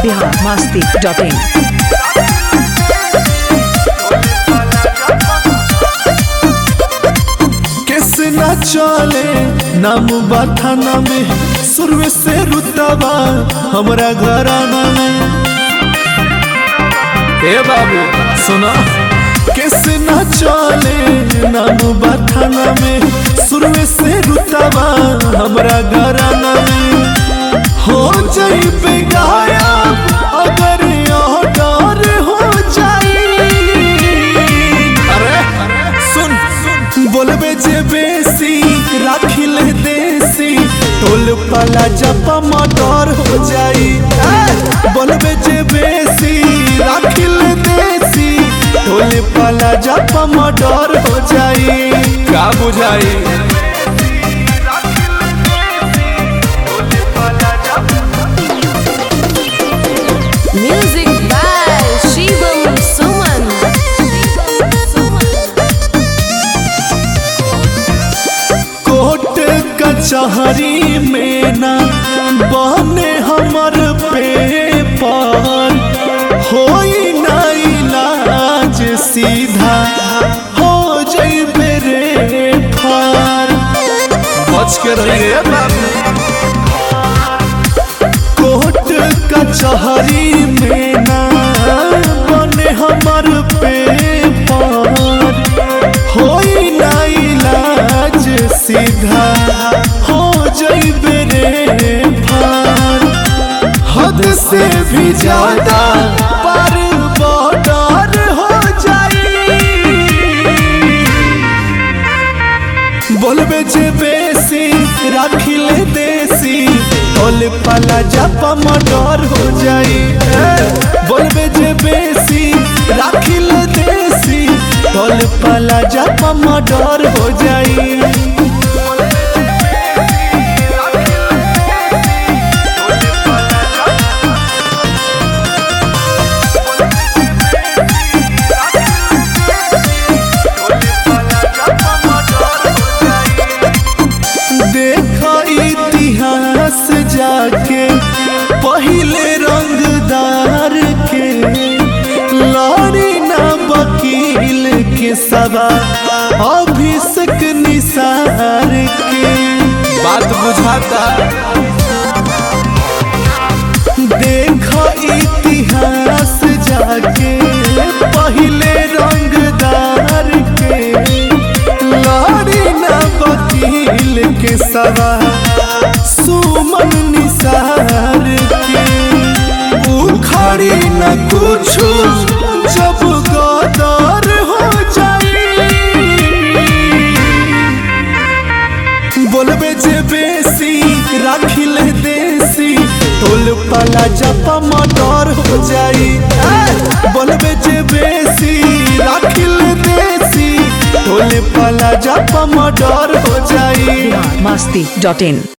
biharmasti.in। कैसे ना चले नाम बाथाना में सुरवे से रुतबा हमरा घराना में। ए बाबू सुना, कैसे ना चले नाम बाथाना में सुरवे से रुतबा हमरा घराना में। हो जाइबे गायब अगर ऑर्डर हो जाई। अरे सुन बोलबे जे बेसी राखिल देसी टोल पाला जपा मर्डर हो जाई। बोलबे जे बेसी राखिल देसी टोल पाला जपा मर्डर हो जाई। का बुझाई Music by Shivam Suman। Court कचहरी में ना बने हमर पेपर होई ना इलाज सीधा हो जइबे रे फार। बच के रहिए कोर्ट कचहरी में ना बने हमर पेपर होई ना इलाज सीधा हो जइबे रे फार। हद से भी ज्यादा पर बॉर्डर हो जाई। बोलबे जे बेसी राखिल देसी टोल पाला जपा मर्डर हो जाई। बोलबे जे बेसी राखिल देसी टोल पाला जपा मर्डर हो जाई। देखा इतिहास जाके पहले रंगदार के लड़ी ना वकील के सवा अभिषेक निसार के। बात बुझाता देखा इतिहास जाके पहले रंगदार के लड़ी ना वकील के सवा सुमन निसार के। उखड़ी न कुछ जब गदर हो जाई। बोलबे जे बेसी राखिल देसी टोल पाला जपा मर्डर हो जाई। बोलबे जे बेसी राखिल देसी टोल पाला जपा मर्डर हो जाई। biharmasti.in।